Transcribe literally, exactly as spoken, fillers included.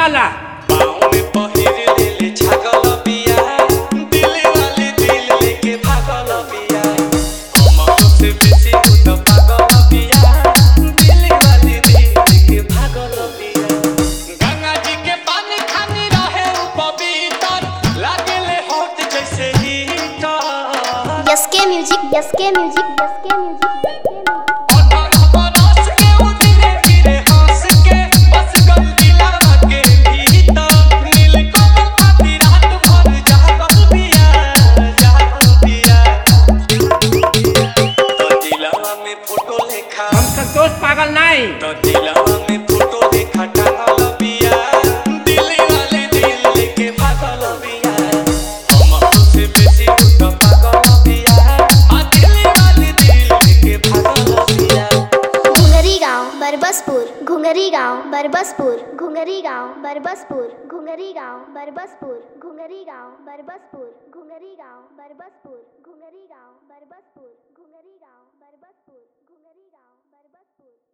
वाला पाँव में पहिर लेले छागल बिया, दिल वाली दिल लेके भागल बिया। हमरो से बेसी उ त पागल बिया, दिल वाली दिल लेके भागल बिया। गंगा जी के पानी खानी रहे उ पवित्र, लागेले होत जैसे हीटर। यसके म्यूजिक यसके म्यूजिक यसके म्यूजिक हम संतोष पागल नहीं तो दिलवा में फोटो देखा टांगल बिया, दिल वाले दिल लेके भागल बिया। हमरो से बेसी उ त पागल बिया, आ दिल वाले दिल लेके भागल बिया। घुंगरी गांव बरबसपुर घुंगरी गांव बरबसपुर घुंगरी गांव बरबसपुर घुंगरी गांव बरबसपुर घुंगरी गांव बरबसपुर घुंगरी गांव बरबसपुर घुंगरी गांव बरबसपुर घुंगरी गांव बरबसपुर घुंगरी गांव बरबसपुर